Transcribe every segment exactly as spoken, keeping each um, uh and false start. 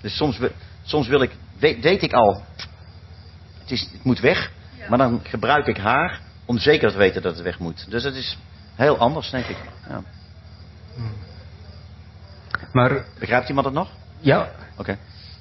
Dus soms, soms wil ik, weet, weet ik al, het, is, het moet weg. Ja. Maar dan gebruik ik haar om zeker te weten dat het weg moet. Dus dat is heel anders, denk ik. Ja. Maar, begrijpt iemand het nog? Ja. Oké. Okay.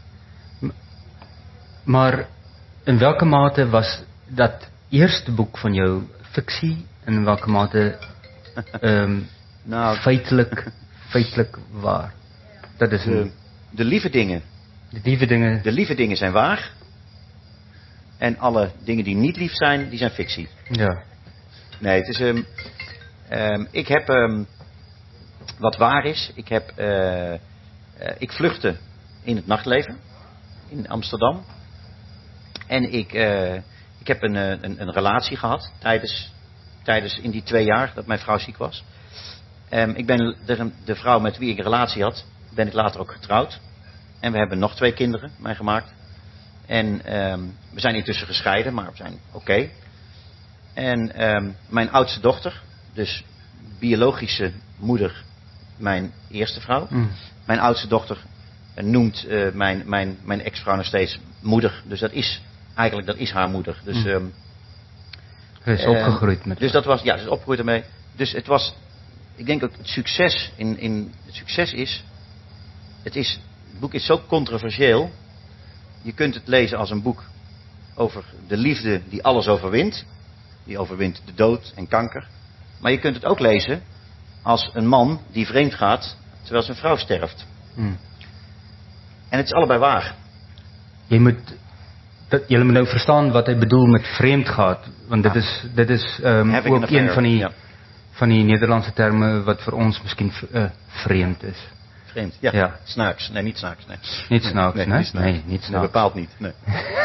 Maar in welke mate was dat eerste boek van jou fiksie en in welke mate um, nou, feitelijk, feitelijk waar? Dat is de, een, de lieve dingen. De lieve dingen. De lieve dingen zijn waar. En alle dingen die niet lief zijn, die zijn fictie. Ja. Nee, het is um, um, ik heb um, wat waar is. Ik heb uh, uh, ik vluchtte in het nachtleven in Amsterdam. En ik, uh, ik heb een, een, een relatie gehad tijdens, tijdens in die twee jaar dat mijn vrouw ziek was. Um, ik ben de, de vrouw met wie ik een relatie had, ben ik later ook getrouwd. En we hebben nog twee kinderen meegemaakt. En um, we zijn intussen gescheiden, maar we zijn oké. Okay. En um, mijn oudste dochter, dus biologische moeder, mijn eerste vrouw. Mm. Mijn oudste dochter uh, noemt uh, mijn, mijn, mijn ex-vrouw nog steeds moeder. Dus dat is eigenlijk dat is haar moeder. Dus, um, ze is opgegroeid met. Dus dat was, ja, ze is opgegroeid ermee. Dus het was, ik denk ook het succes in, in het succes is, het is, het boek is zo controversieel. Je kunt het lezen als een boek over de liefde die alles overwint. Die overwint de dood en kanker. Maar je kunt het ook lezen als een man die vreemd gaat terwijl zijn vrouw sterft. Hmm. En het is allebei waar. Je moet, dat, jullie moeten nou verstaan wat hij bedoelt met vreemd gaat. Want dit is, dit is um, ook een van die, ja. van die Nederlandse termen wat voor ons misschien uh, vreemd is. Vreemd, ja. ja. Snaaks. Nee, niet snaaks. Nee. Niet snaaks, nee. Nee, nee, nee, nee niet snaaks. Nee, bepaald niet. Nee.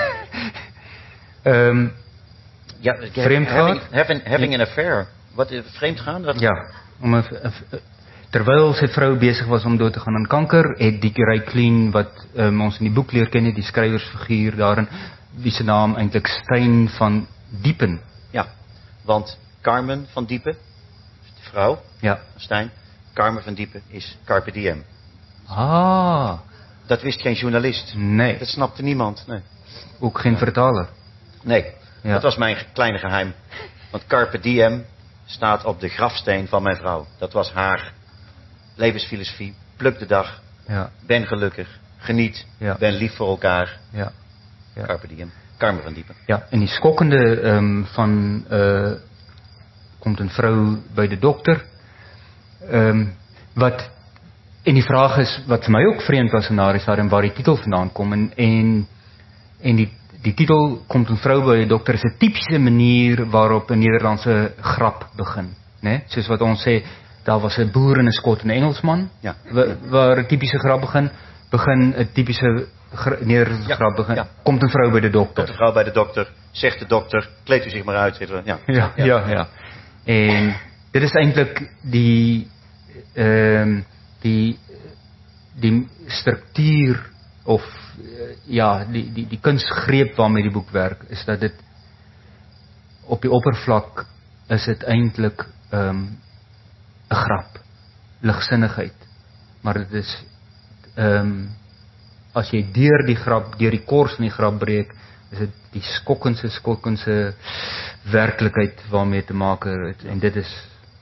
um, ja, vreemd having, gaat? Having, having an affair. Wat is vreemd gaan? Dat... Ja. Om een, terwijl zijn vrouw bezig was om dood te gaan aan kanker, het die Ray Klein, wat um, ons in die boek leer kennen, die skrywersfiguur daarin, wie zijn naam eintlik Stein van Diepen. Ja, want Carmen van Diepen, de vrouw ja. van Stein, Carmen van Diepen is Carpe Diem. Ah. Dat wist geen journalist. Nee. Dat snapte niemand. Nee. Ook geen vertaler. Nee, ja. Dat was mijn kleine geheim. Want Carpe Diem staat op de grafsteen van mijn vrouw. Dat was haar levensfilosofie. Pluk de dag. Ja. Ben gelukkig. Geniet. Ja. Ben lief voor elkaar. Ja. Ja. Carpe Diem. Carmen van Diepen. Ja, en die schokkende um, van uh, komt een vrouw bij de dokter. Um, wat en die vraag is wat vir my ook vreemd was in daardie stadium waar die titel vandaan kom en en, en die die titel komt een vrou by die dokter is 'n tipiese manier waarop 'n Nederlandse grap begin, né? Nee? Soos wat ons sê, daar was 'n boer en 'n skot en 'n Engelsman. Ja. Waar, waar 'n tipiese grap begin, begin 'n tipiese gra, Nederlandse ja. grap begin. Ja. Komt een vrou by de dokter. Komt een vrouw bij de dokter, zegt de dokter, kleed u zich maar uit. Ja, ja, ja, ja. ja. En dit is eintlik die ehm um, die die struktuur of uh, ja die die die kunsgreep waarmee die boek werk is dat dit op die oppervlak is dit eintlik 'n um, 'n grap, ligsinnigheid, maar dit is ehm um, as jy deur die grap, deur die kors van die grap breek, is dit die skokkendste skokkendste werklikheid waarmee te maak het en dit is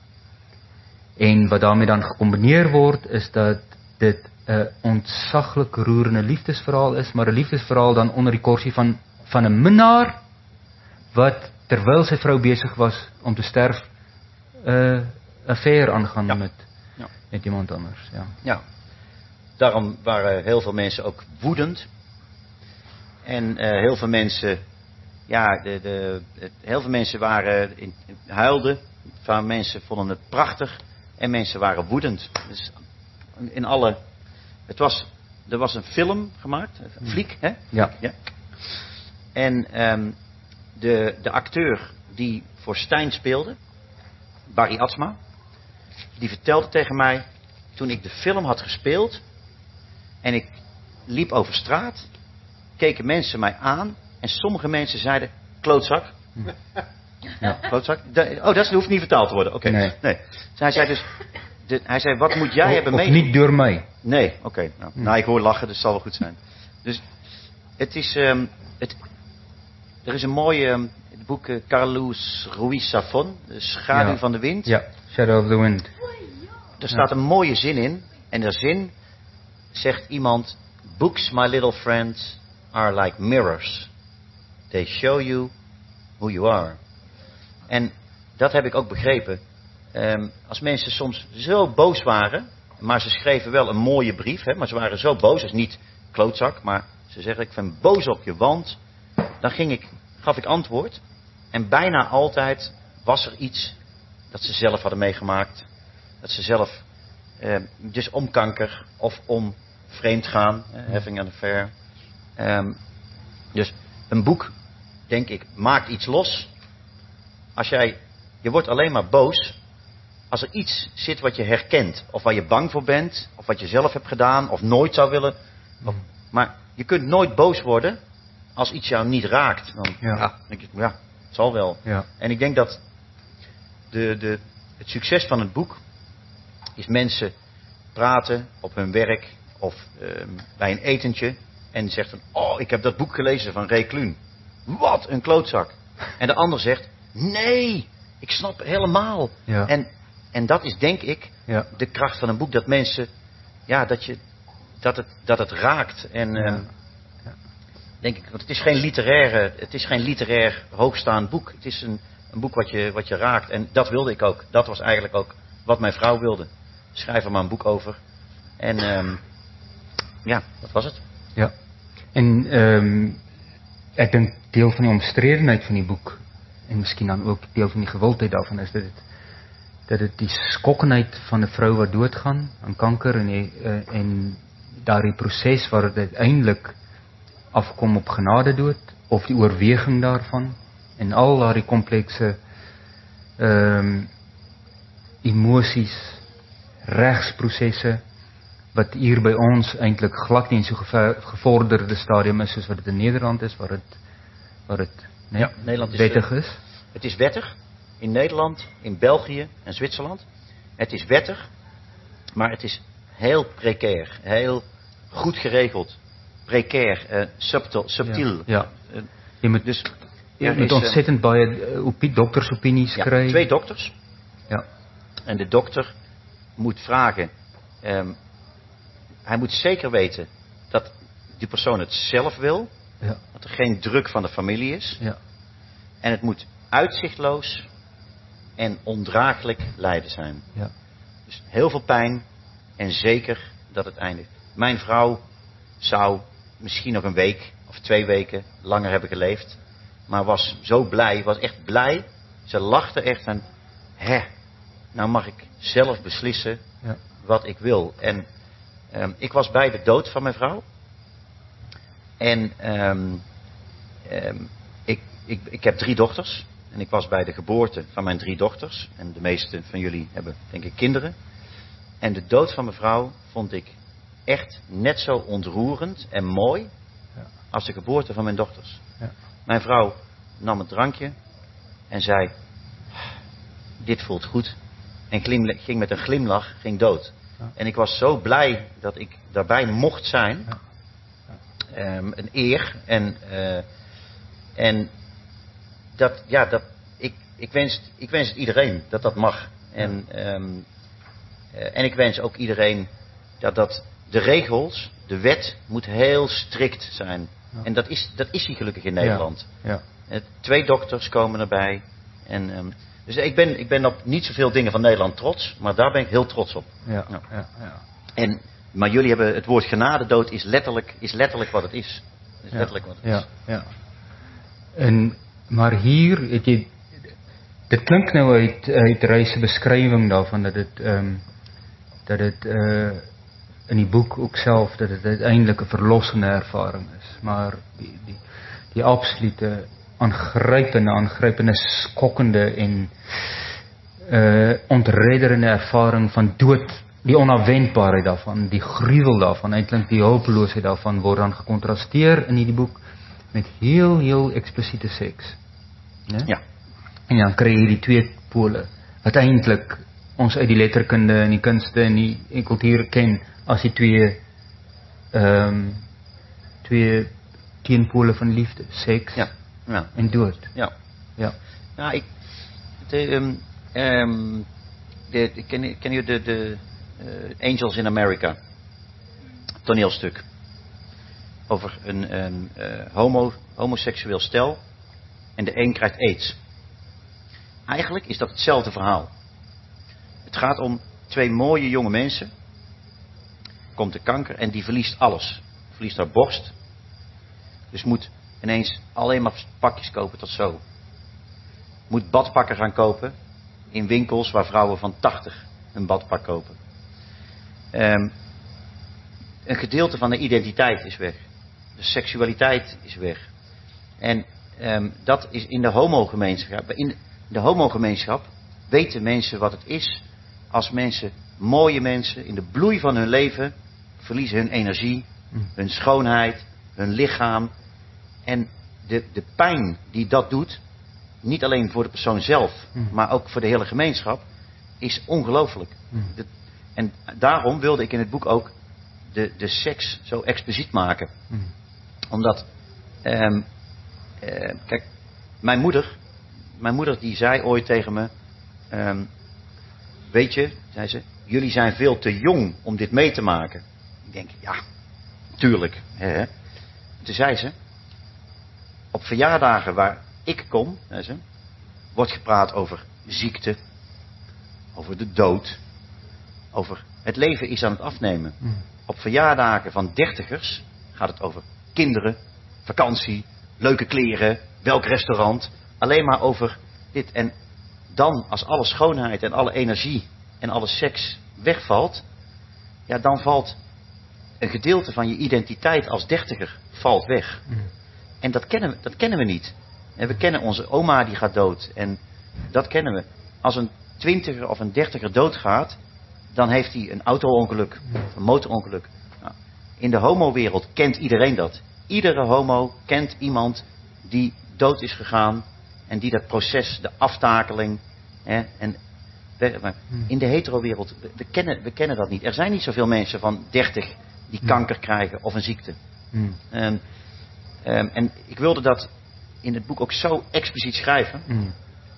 en wat daarmee dan gekombineer word is dat dit 'n ontsaglik roerende liefdesverhaal is, maar 'n liefdesverhaal dan onder die korsie van van 'n minnaar wat terwyl sy vrou besig was om te sterf 'n uh, affair aangaan ja. met ja. met iemand anders, ja. Ja. Daarom waren heel veel mensen ook woedend. En uh, heel veel mensen ja, de, de, het, heel veel mensen waren in, huilden, van mensen vonden het prachtig en mensen waren woedend. Dus in alle Het was, er was een film gemaakt, een fliek, hè? Ja. ja. En um, de, de acteur die voor Stein speelde, Barry Atsma, die vertelde tegen mij, toen ik de film had gespeeld en ik liep over straat, keken mensen mij aan en sommige mensen zeiden, klootzak. Ja, klootzak. De, oh, dat hoeft niet vertaald te worden. Oké. Okay. Nee. nee. Zij zei dus, de, hij zei, wat moet jij of, hebben of meegemaakt? niet door mij. Nee, oké. Okay, nou, Hm. nou, ik hoor lachen, dus het zal wel goed zijn. Dus het is, um, het, er is een mooie, um, het boek uh, Carlos Ruiz Zafón, De Schaduw Ja. van de Wind. Ja, Shadow of the Wind. Er staat een mooie zin in. En de zin zegt iemand, books, my little friends, are like mirrors. They show you who you are. En dat heb ik ook begrepen. Um, als mensen soms zo boos waren, maar ze schreven wel een mooie brief, hè, maar ze waren zo boos, dus niet klootzak, maar ze zeggen, ik ben boos op je, want dan ging ik, gaf ik antwoord. En bijna altijd was er iets dat ze zelf hadden meegemaakt. Dat ze zelf, eh, dus om kanker of om vreemd gaan, eh, having an affair. Um, dus een boek, denk ik, maakt iets los. Als jij, je wordt alleen maar boos als er iets zit wat je herkent. Of waar je bang voor bent, of wat je zelf hebt gedaan, of nooit zou willen. Of, maar je kunt nooit boos worden als iets jou niet raakt. Dan Ja. ja, denk ik, ja, het zal wel. Ja. En ik denk dat de, de, het succes van het boek is mensen praten op hun werk of um, bij een etentje en zegt van, oh, ik heb dat boek gelezen van Ray Kluun. Wat een klootzak. En de ander zegt, nee, ik snap helemaal. Ja. En, en dat is denk ik Ja. de kracht van een boek, dat mensen, ja, dat je, dat het, dat het raakt. En Ja. um, denk ik, want het is geen literaire, het is geen literair hoogstaand boek. Het is een, een boek wat je, wat je raakt. En dat wilde ik ook. Dat was eigenlijk ook wat mijn vrouw wilde. Schrijf er maar een boek over. En um, ja, dat was het. Ja. En ehm ek dink deel van die omstredenheid van die boek en miskien dan ook deel van die gewildheid daarvan is dat dit dat dit die skokkenheid van 'n vrou wat doodgaan aan kanker en die, uh, en daardie proses waar dit uiteindelik afkom op genadedood of die oorweging daarvan en al daardie komplekse ehm um, emosies, regsprosesse wat hier by ons eintlik glad nie in so geve- gevorderde stadium is soos wat dit in Nederland is, waar dit waar dit nee, Ja, Nederland is, wettig is. Het is wettig in Nederland, in België en Zwitserland. Het is wettig, maar het is heel precair, heel goed geregeld. Precair, uh, subtil, subtiel. Ja, ja. Uh, Jy moet dus jy er moet is, ontsettend baie uh, opie doktersopinies ja, kry. twee dokters. Ja. En de dokter moet vragen, um, hij moet zeker weten dat die persoon het zelf wil. Ja. Dat er geen druk van de familie is. Ja. En het moet uitzichtloos en ondraaglijk lijden zijn. Ja. Dus heel veel pijn en zeker dat het eindigt. Mijn vrouw zou misschien nog een week of twee weken langer hebben geleefd. Maar was zo blij, was echt blij. Ze lachte echt en, hè, nou mag ik zelf beslissen Ja. wat ik wil. En um, ik was bij de dood van mijn vrouw. En um, um, ik, ik, ik heb drie dochters. En ik was bij de geboorte van mijn drie dochters. En de meeste van jullie hebben, denk ik, kinderen. En de dood van mijn vrouw vond ik echt net zo ontroerend en mooi Ja. als de geboorte van mijn dochters. Ja. Mijn vrouw nam het drankje en zei, dit voelt goed. En glimla- ging met een glimlach, ging dood. Ja. En ik was zo blij dat ik daarbij mocht zijn. Ja. Um, een eer. En, uh, en dat, ja, dat, ik, ik, wens, ik wens het iedereen dat dat mag. En, um, uh, en ik wens ook iedereen dat, dat de regels, de wet moet heel strikt zijn. Ja. En dat is, dat is die gelukkig in Nederland. Ja. Uh, twee dokters komen erbij. En, um, dus ik ben, ik ben op niet zoveel dingen van Nederland trots, maar daar ben ik heel trots op. Ja. Ja. Ja. Ja. En, maar jullie hebben het woord genadedood is letterlijk, is letterlijk wat het is. Is Ja. letterlijk wat het Ja, is. ja. En maar hier het jy dit klink nou uit uit Reis se beskrywing daarvan dat dit ehm um, dat dit uh in die boek ook self dat dit uiteindelik 'n verlossende ervaring is, maar die die die absolute aangrypende aangrypende skokkende en uh ontredderende ervaring van dood, die onafwendbaarheid daarvan, die gruwel daarvan, eintlik die hulpeloosheid daarvan word dan gekontrasteer in hierdie boek met heel heel eksplisiete seks. Né? Ja. En dan kry jy die twee pole wat eintlik ons uit die letterkunde en die kunste en die en kultuur ken as die twee ehm um, twee teenpole van liefde, seks ja, ja. en dood. Ja. Ja. Nou, ik de um, um, de, de ken ken je de de uh, Angels in America toneelstuk over een, een uh, homo homoseksueel stel en de een krijgt aids. Eigenlijk is dat hetzelfde verhaal. Het gaat om twee mooie jonge mensen. Komt de kanker en die verliest alles. Verliest haar borst. Dus moet ineens alleen maar pakjes kopen tot zo. Moet badpakken gaan kopen in winkels waar vrouwen van tachtig een badpak kopen. Um, een gedeelte van de identiteit is weg. De seksualiteit is weg. En um, dat is in de homogemeenschap. In de homogemeenschap weten mensen wat het is als mensen, mooie mensen, in de bloei van hun leven verliezen hun energie, hun schoonheid, hun lichaam. En de, de pijn die dat doet, niet alleen voor de persoon zelf, maar ook voor de hele gemeenschap, is ongelooflijk. De, en daarom wilde ik in het boek ook de, de seks zo expliciet maken. Omdat, um, uh, kijk, mijn moeder, mijn moeder die zei ooit tegen me, um, weet je, zei ze, jullie zijn veel te jong om dit mee te maken. Ik denk, ja, tuurlijk. Hè. Toen zei ze, op verjaardagen waar ik kom, zei ze, wordt gepraat over ziekte, over de dood, over het leven is aan het afnemen. Mm. Op verjaardagen van dertigers gaat het over kinderen, vakantie, leuke kleren, welk restaurant, alleen maar over dit. En dan, als alle schoonheid en alle energie en alle seks wegvalt, ja, dan valt een gedeelte van je identiteit als dertiger valt weg. Mm. En dat kennen we, dat kennen we niet. En we kennen onze oma die gaat dood. En dat kennen we. Als een twintiger of een dertiger doodgaat, dan heeft hij een auto-ongeluk, een motorongeluk. Nou, in de homo-wereld kent iedereen dat. Iedere homo kent iemand die dood is gegaan en die dat proces, de aftakeling, hè, en in de hetero-wereld, we, we, kennen, we kennen dat niet. Er zijn niet zoveel mensen van dertig die kanker krijgen of een ziekte. Mm. Um, um, en ik wilde dat in het boek ook zo expliciet schrijven. Mm.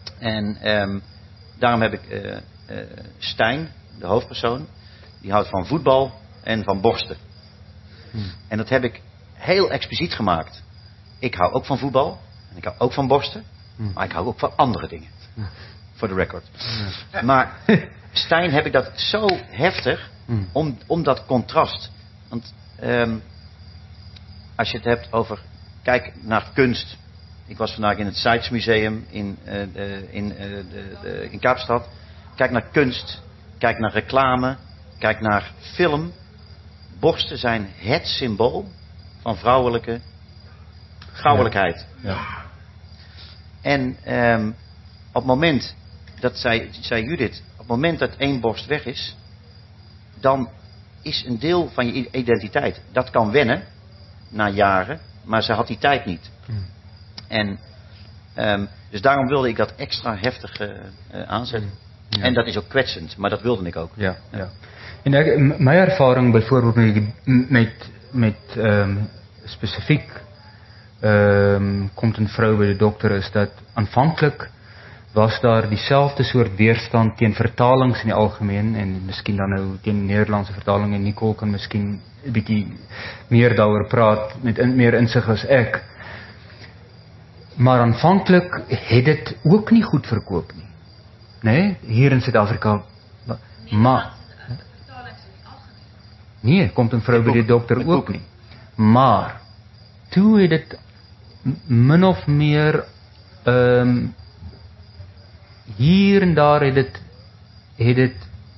En um, daarom heb ik uh, uh, Stijn, de hoofdpersoon, die houdt van voetbal en van borsten. Mm. En dat heb ik heel expliciet gemaakt. Ik hou ook van voetbal en ik hou ook van borsten, mm. maar ik hou ook van andere dingen. Voor mm. de record. Mm. Maar Stijn heb ik dat zo heftig mm. om, om dat contrast. Want um, als je het hebt over, kijk naar kunst. Ik was vandaag in het Seitz Museum in, uh, uh, in, uh, de, de, in Kaapstad. Kijk naar kunst, kijk naar reclame, kijk naar film. Borsten zijn het symbool van vrouwelijke vrouwelijkheid. Ja. Ja. En um, op het moment, dat zei, zei Judith, op het moment dat één borst weg is, dan is een deel van je identiteit. Dat kan wennen, na jaren, maar ze had die tijd niet. Hmm. En um, dus daarom wilde ik dat extra heftig uh, uh, aanzetten. Ja. En dat is ook kwetsend, maar dat wilde ik ook. Ja, ja. Ja. En ek, my ervaring bijvoorbeeld met met met um, spesifiek um, komt een vrou by die dokter is dat aanvanklik was daar dieselfde soort weerstand teen vertalings in die algemeen en miskien dan nou teen Nederlandse vertaling en Nicole kan miskien 'n bietjie meer daaroor praat met in, meer insig as ek. Maar aanvanklik het dit ook nie goed verkoop nie. Nee, hier in Suid-Afrika. Maar nee, komt een vrou by die dokter ook nie. Maar toe het dit min of meer um, hier en daar het dit het dit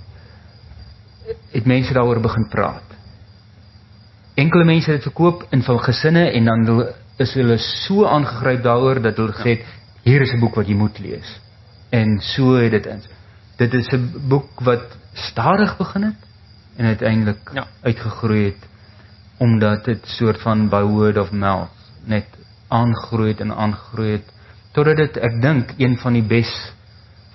het mense daaroor begin praat. Enkele mense het dit verkoop in van gesinne en dan is hulle so aangegryp daaroor dat hulle gesê het, hier is 'n boek wat jy moet lees. En so het dit in. Dit is 'n boek wat stadig begin het en uiteindelik ja. uitgegroei het omdat dit soort van by word of mouth net aangroei het en aangroei het totdat dit ek dink een van die bes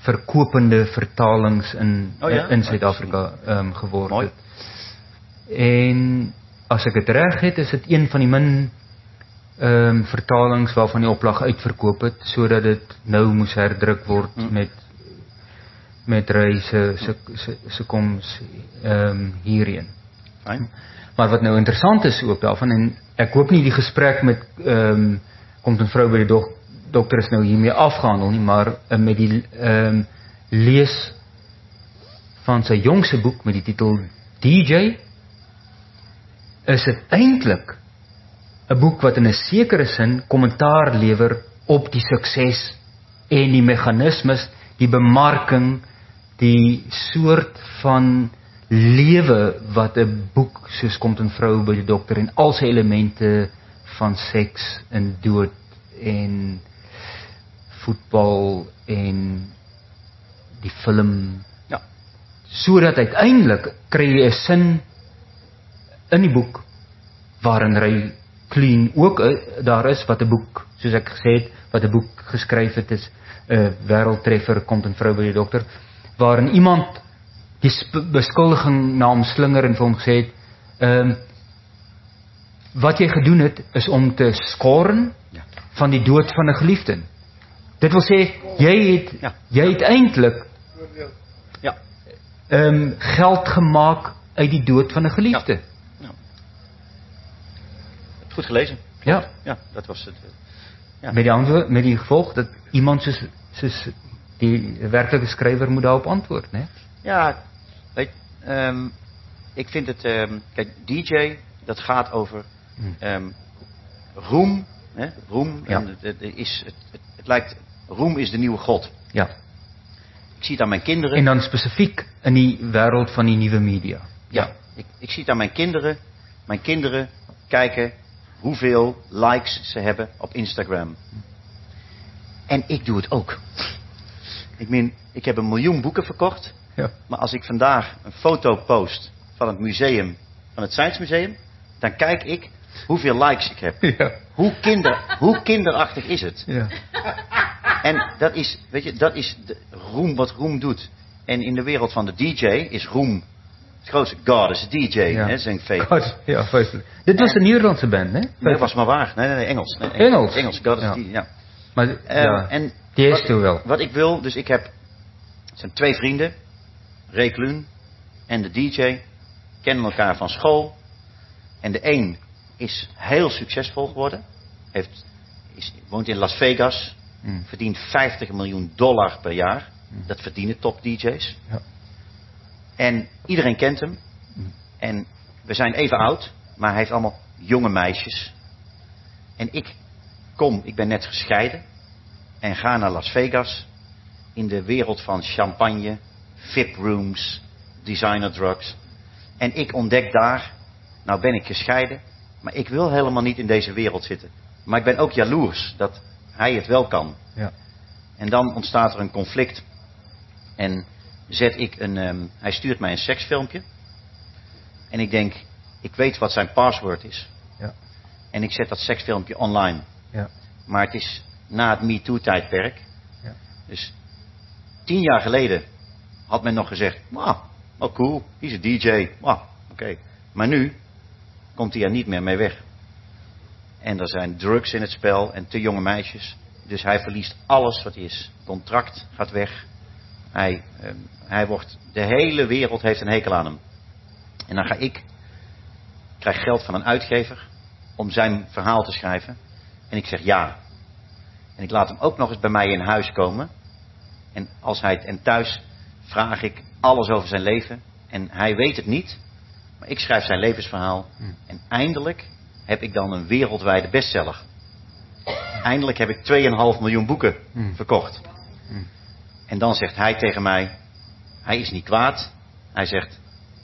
verkopende vertalings in Oh ja? in Suid-Afrika um, geword Mooi. het. En as ek dit reg het, is dit een van die min um, vertalings waarvan die oplag uitverkoop het, sodat dit nou moes herdruk word Hmm. met met Ray se se se, se koms um, hierheen. Fijn. Maar wat nou interessant is ook daarvan, en ek hoop nie die gesprek met um, Komt 'n Vrou by die dok, dokter is nou hiermee afgehandel nie, maar uh, met die um, lees van sy jongse boek met die titel D J, is dit eintlik 'n boek wat in 'n sekere sin kommentaar lewer op die sukses en die meganismes, die bemarking, die soort van lewe wat 'n boek soos Komt 'n Vrou by die dokter en al sy elemente van seks en dood en voetbal en die film, Ja. sodat uiteindelik kry jy 'n sin in die boek waarin Ray Klein ook uh, daar is, wat 'n boek, soos ek gesê het, wat 'n boek geskryf het is 'n uh, wêreldtreffer, Komt 'n Vrou by die dokter, waarin iemand die beskuldiging na hom slinger en vir hom gesê het, ehm um, wat jy gedoen het is om te skoren Ja. van die dood van 'n geliefde. Dit wil sê jy het Ja. jy het eintlik Ja. ehm um, geld gemaak uit die dood van 'n geliefde. Ja. Goed gelezen. Ja. Ja, dat was het. eh, Ja. Met die antwoord, met die gevolg dat iemand soos soos die werklike skrywer moet daarop antwoord, né? Ja, weet, um, ik vind het, um, kijk, D J, dat gaat over um, roem, hè, roem, Ja. en het, het, is, het, het, het lijkt, roem is de nieuwe God. Ja. Ik zie het aan mijn kinderen. En dan spesifiek in die wêreld van die nuwe media. Ja, ik, ik zie het aan mijn kinderen. Mijn kinderen kijken hoeveel likes ze hebben op Instagram. En ik doe het ook. Ik meen, ik heb een miljoen boeken verkocht. Ja. Maar als ik vandaag een foto post van het museum, van het Science Museum, dan kijk ik hoeveel likes ik heb. Ja. Hoe, kinder, hoe kinderachtig is het? Ja. En dat is, weet je, dat is de roem wat roem doet. En in de wereld van de D J is roem het grootste. God is een D J, Ja. hè, zijn fake. God, ja, feitelijk. Dit was een Nederlandse band, hè? Nee, dat was maar waar. Nee, nee, nee, Engels. Nee, Engels? Engels, God is Ja. D J, ja. Maar Uh, ja, en die is wat, toen wel. wat ik wil, dus ik heb, het zijn twee vrienden, Ray Kluun en de D J, kennen elkaar van school. En de een is heel succesvol geworden, heeft, is, woont in Las Vegas, Mm. verdient vijftig miljoen dollar per jaar. Dat verdienen top D J's. Ja. En iedereen kent hem. Mm. En we zijn even oud, maar hij heeft allemaal jonge meisjes. En ik kom, ik ben net gescheiden. En ga naar Las Vegas. In de wereld van champagne, V I P rooms, designer drugs. En ik ontdek daar, nou ben ik gescheiden. Maar ik wil helemaal niet in deze wereld zitten. Maar ik ben ook jaloers dat hij het wel kan. Ja. En dan ontstaat er een conflict. En zet ik een, um, hij stuurt mij een seksfilmpje. En ik denk, ik weet wat zijn password is. Ja. En ik zet dat seksfilmpje online. Ja. Maar het is na het MeToo-tijdperk. Ja. Dus tien jaar geleden had men nog gezegd, wow, oh cool, die is een D J. Wow, oké. Okay. Maar nu komt hij er niet meer mee weg. En er zijn drugs in het spel en te jonge meisjes. Dus hij verliest alles wat hij is. Contract gaat weg. Hij, uh, hij wordt, de hele wereld heeft een hekel aan hem. En dan ga ik, krijg geld van een uitgever om zijn verhaal te schrijven. En ik zeg ja. En ik laat hem ook nog eens bij mij in huis komen. En, als hij, en thuis vraag ik alles over zijn leven. En hij weet het niet. Maar ik schrijf zijn levensverhaal. Hmm. En eindelijk heb ik dan een wereldwijde bestseller. Eindelijk heb ik twee komma vijf miljoen boeken Hmm. verkocht. Hmm. En dan zegt hij tegen mij, hij is niet kwaad. Hij zegt,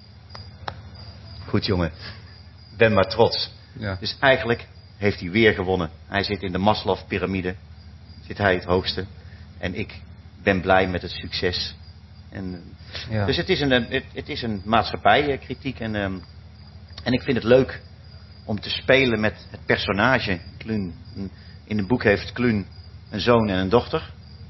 goed jongen, ben maar trots. Ja. Dus eigenlijk heeft hij weer gewonnen. Hij zit in de Maslow-pyramide, zit hij het hoogste. En ik ben blij met het succes. En, Ja. Dus het is een, het, het is een maatschappijkritiek. En, um, en ik vind het leuk om te spelen met het personage. Kluun, in het boek heeft Kluun een zoon en een dochter.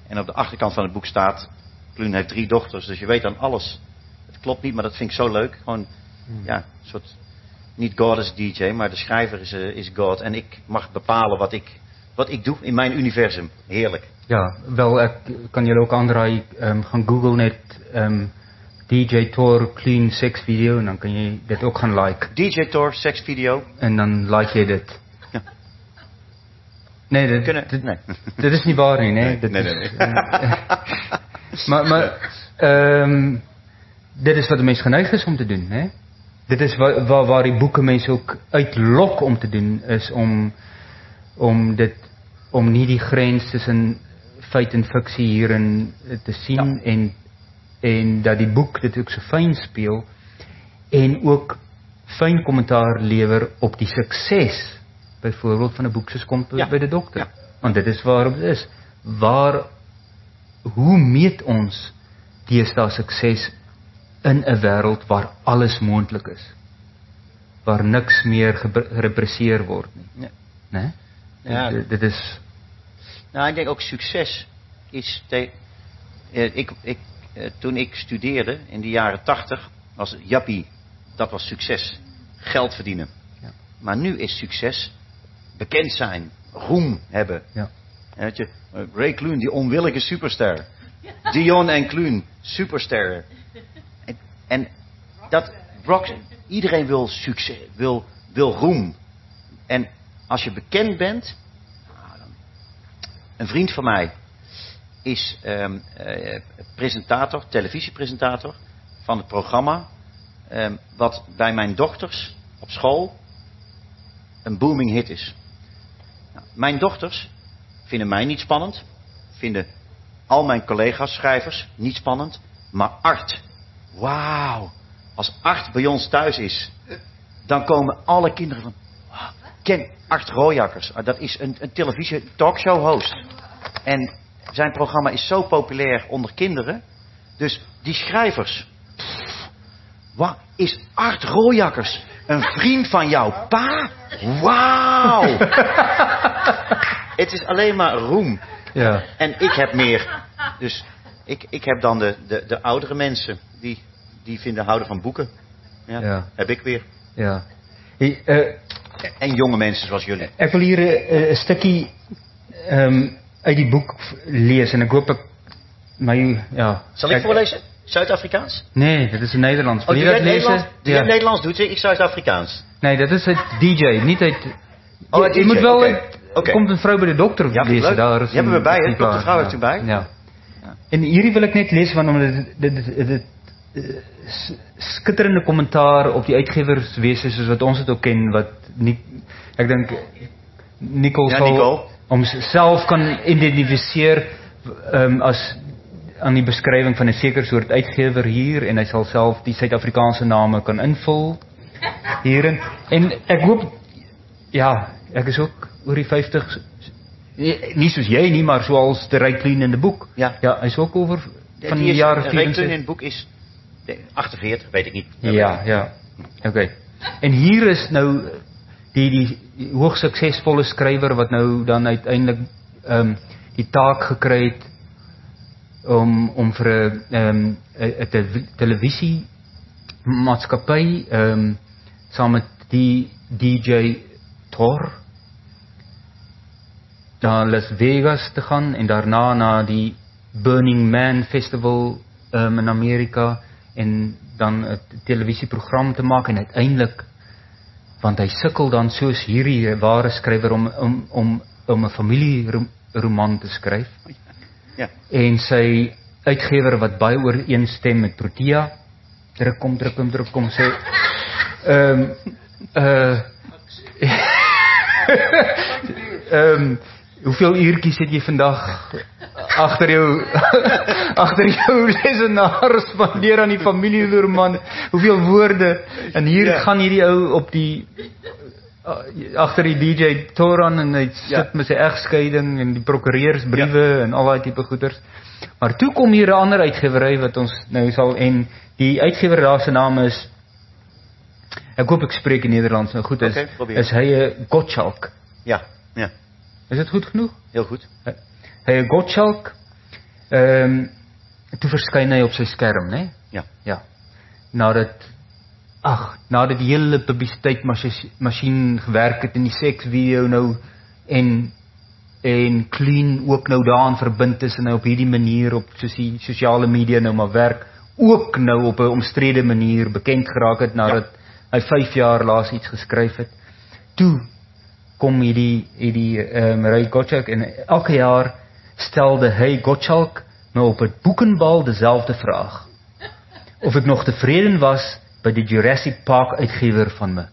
En op de achterkant van het boek staat, Clune heeft drie dochters, dus je weet dan alles. Het klopt niet, maar dat vind ik zo leuk. Gewoon, hmm. ja, een soort, niet God is D J, maar de schrijver is, uh, is God. En ik mag bepalen wat ik, wat ik doe in mijn universum. Heerlijk. Ja, wel, ik kan jullie ook aandraaien, um, gaan Google net um, D J Thor Clune seks video en dan kan je dit ook gaan liken. D J Thor seks video. En dan like je dit. Ja. Nee, dit, Kunnen, dit, nee. dit is niet waar nie, nee. Nee, dit nee, is, nee. nee. Uh, maar, maar um, dit is wat de mens geneigd is om te doen, hè? Dit is waar, waar, waar die boeken mensen ook uitlok om te doen, is om, om dit, om nie die grens tussen feit en fiksie hierin te sien, ja. en, en dat die boek dit ook so fyn speel, en ook fyn kommentaar lewer op die sukses, byvoorbeeld van 'n boek soos Kom ja. by die dokter. Ja. Want dit is waar dit is. Waar, hoe meet ons deesdae sukses in 'n wêreld waar alles moontlik is? Waar niks meer gerepresseer word nie. Nee. Nee? Ja. Dit, dit is... Nou, ik denk ook succes is... Te, eh, ik, ik, eh, toen ik studeerde in de jaren tachtig, was jappie, dat was succes. Geld verdienen. Ja. Maar nu is succes bekend zijn, roem hebben. Ja. En weet je, Ray Clune, die onwillige superster. Dion en Clune, supersterren. En, en dat, Brock, iedereen wil succes, wil, wil roem. En als je bekend bent, een vriend van mij is um, uh, presentator, televisiepresentator van het programma, um, wat bij mijn dochters op school een booming hit is. Nou, mijn dochters vinden mij niet spannend, vinden al mijn collega's schrijvers niet spannend, maar Art, wauw, als Art bij ons thuis is, dan komen alle kinderen van, wow, ken Art Rooijakkers, dat is een, een televisie talkshow host. En zijn programma is zo populair onder kinderen, dus die schrijvers, pff, wat is Art Rooijakkers een vriend van jouw pa? Wauw! Het is alleen maar roem. Ja. En ik heb meer. Dus ik, ik heb dan de, de, de oudere mensen die, die vinden houden van boeken. Ja, ja. Heb ik weer. Ja. Hey, uh, en jonge mensen zoals jullie. Ik wil hier een uh, stukje um, uit die boek lees en ik hoop ek my, ja. Zal ik ek, voorlezen? Zuid-Afrikaans? Nee, dit is in Nederlands. Oh, doe jij Nederlands? Doe ja. jij Nederlands doet, ik Zuid-Afrikaans. Nee, dat is uit D J, niet uit... Oh, je, je moet wel... Okay. Het, okay. komt een vrouw bij de dokter ja, lezen. Daar is die hebben we bij, hè? Dokter vrouw heeft u bij. Ja. Ja. En hierdie wil ik net lezen, want omdat dit, dit, dit, dit uh, skitterende commentaar op die uitgeverswese, soos wat ons het ook ken, wat nie, ek dink Nicole ja, sal Nicole. homself kan identificeer um, as aan die beskrywing van 'n sekere soort uitgewer hier, en hy sal self die Suid-Afrikaanse name kan invul hierin. En ek hoop, ja, ek is ook oor die vyftig, nie soos jy nie, maar soals de Ray Clune in die boek. Ja, ja, hy is ook over van die, die jaren vierenzestig. Ray Clune in het boek is achtenveertig, weet ik niet. Ja, ja, oké. Okay. En hier is nou die, die hoog suksesvolle skrywer wat nou dan uiteindelik um, die taak gekry het om, om vir 'n um, 'n televisie maatskappy um, saam met die D J Thor na Las Vegas te gaan en daarna na die Burning Man Festival um, in Amerika en dan 'n televisieprogram te maak en uiteindelik, want hy sukkel dan soos hierdie ware skrywer om om om om 'n familieroman te skryf. Ja. En sy uitgewer wat baie ooreenstem met Protea, druk kom druk kom druk kom sê ehm um, uh ehm um, hoeveel uurtjies het jy vandag agter jou agter jou lesenaar spandeer aan die familieroman? Hoeveel woorde? En hier ja. gaan hierdie ou op die uh, agter die D J Thor aan en hy sit ja. met sy egskeiding en die prokureursbriewe ja. en al daai tipe goeders. Maar toe kom hier 'n ander uitgewery wat ons nou sal, en die uitgewer daar se naam is, ek hoop ek spreek in Nederlands nou goed, is, okay, is hy 'n Gottschalk. Ja, ja. Is dit goed genoeg? Heel goed. Hy 'n Gottschalk Ehm um, toe verskyn hy op sy skerm, né? Ja. Ja. Nadat ag, nadat die hele publisiteit masjien gewerk het in die seksvideo nou en en Clean ook nou daaraan verbind is en nou op hierdie manier op soos die sosiale media nou maar werk, ook nou op 'n omstrede manier bekend geraak het nadat ja. hy vyf jaar laas iets geskryf het. Toe kom hierdie hierdie ehm um, Ray Gottschalk en elke jaar stelde hy Gottschalk nou op 'n boekenbal dezelfde vraag. Of ek nog tevreden was by die Jurassic Park uitgewer van my.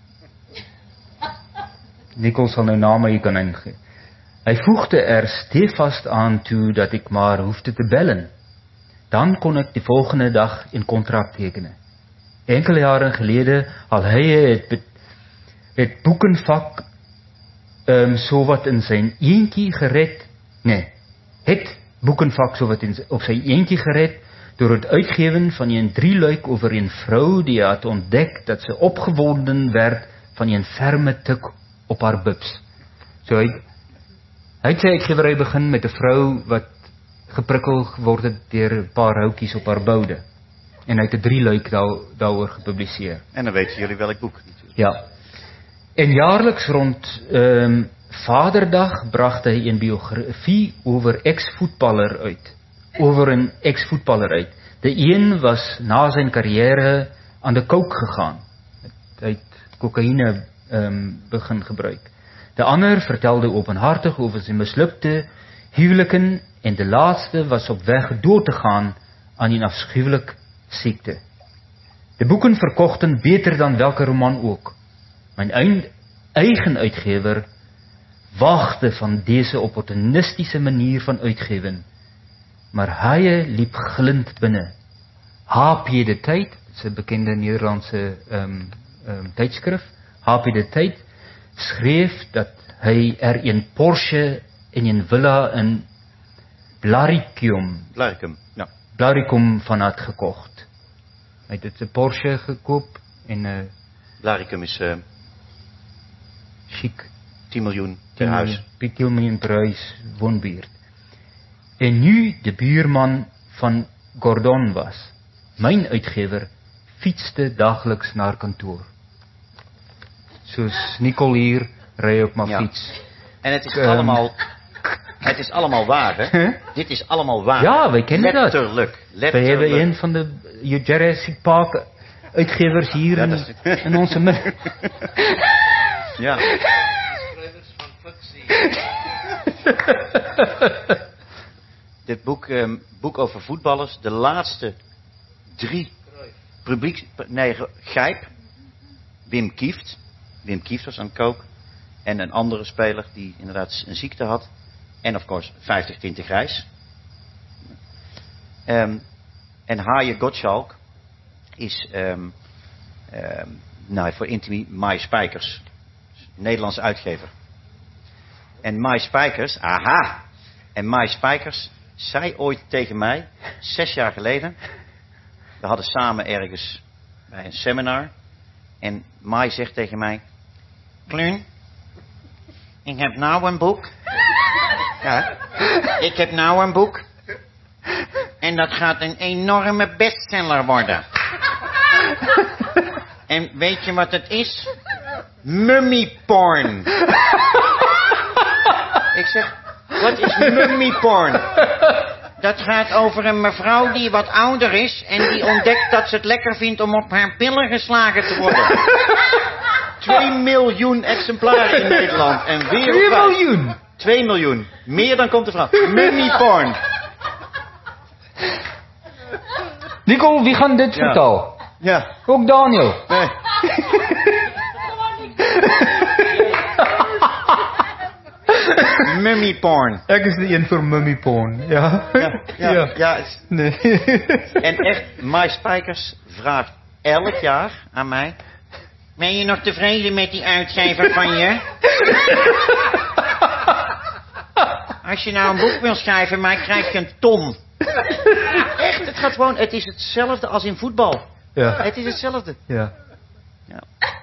Nicole sal nou name hier kan ingee. Hy voegde er stevast aan toe dat ek maar hoefde te bellen. Dan kon ek die volgende dag in contract tekenen. Enkele jaren gelede al hy het, het boekenvak um, so wat in zijn eentjie gered. Nee, het boekenvak so wat in, op sy eentjie gered door het uitgeven van een drieluik over een vrou die had ontdekt dat ze opgewonden werd van een ferme tik op haar bubs. So hy hy het sy uitgeverij begin met 'n vrou wat geprikkel geword het deur 'n paar houtjies op haar boude. En hy het 'n drieluik daar daaroor gepubliseer. En dan weten jullie welk boek natuurlijk. Ja. En jaarliks rond um, Vaderdag bracht hy 'n biografie over ex-voetballer uit. Over een ex-voetballer uit. De een was na zijn carrière aan de coke gegaan. Hy het cocaïne um, begin gebruik. De ander vertelde openhartig over zijn mislukte huwelijken en de laatste was op weg dood te gaan aan een afschuwelijk ziekte. De boeken verkochten beter dan welke roman ook. Mijn eigen uitgever wachtte van deze opportunistische manier van uitgeven. Maar hy liep gillend binnen. H P De Tijd, dat is een bekende Nederlandse um, um, tijdskrif, H P De Tijd, schreef dat hy er een Porsche en een villa in Blaricum, Blaricum, ja. Blaricum van had gekocht. Hy het een Porsche gekoop en een Blaricum is uh, chic tien miljoen per huis. tien miljoen per huis woonbuurt. En nu de buurman van Gordon was. Mijn uitgever fietste dagelijks naar kantoor. Soos Nicole hier, ry op my ja. fiets. En het is um, allemaal, het is allemaal waar, hè? Huh? Dit is allemaal waar. Ja, wij kennen dat. Letterlijk. Letterlijk. We hebben een van de Jurassic Park uitgevers hier ja, in, is... in onze midden. Ja. Schrijvers van fictie. Dit boek, um, boek over voetballers, de laatste drie publiek, nee, Gijp, Wim Kieft, Wim Kieft was aan het kook, en een andere speler die inderdaad een ziekte had, en of course vijftig twintig reis. Um, en Haje Gottschalk is, um, um, nou voor intimie, Mai Spijkers, Nederlandse uitgever. En Mai Spijkers, aha, en Mai Spijkers zei ooit tegen mij, zes jaar geleden, we hadden samen ergens bij een seminar, en Mai zegt tegen mij, Kluun, ik heb nou een boek, ja, ik heb nou een boek, en dat gaat een enorme bestseller worden. En weet je wat het is? Mummieporn. Ik zeg, wat is mummieporn? Dat gaat over een mevrouw die wat ouder is en die ontdekt dat ze het lekker vindt om op haar pillen geslagen te worden. Twee miljoen exemplaren in Nederland en wereldwijd. Twee miljoen? Twee miljoen. Meer dan komt de vrouw. Mummieporn. Nicole, wie gaan dit ja. vertel? Ja. Ook Daniel. Nee. Mummieporn. Ek is die een voor mummieporn. Ja. Ja. Ja. ja. ja. Nee. En echt, Mai Spijkers vraagt elk jaar aan mij, ben je nog tevreden met die uitgever van je? Als je nou een boek wil schrijven, maar krijg je een ton. Echt, het gaat gewoon, het is hetzelfde als in voetbal. Ja. Het is hetzelfde. Ja. Ja.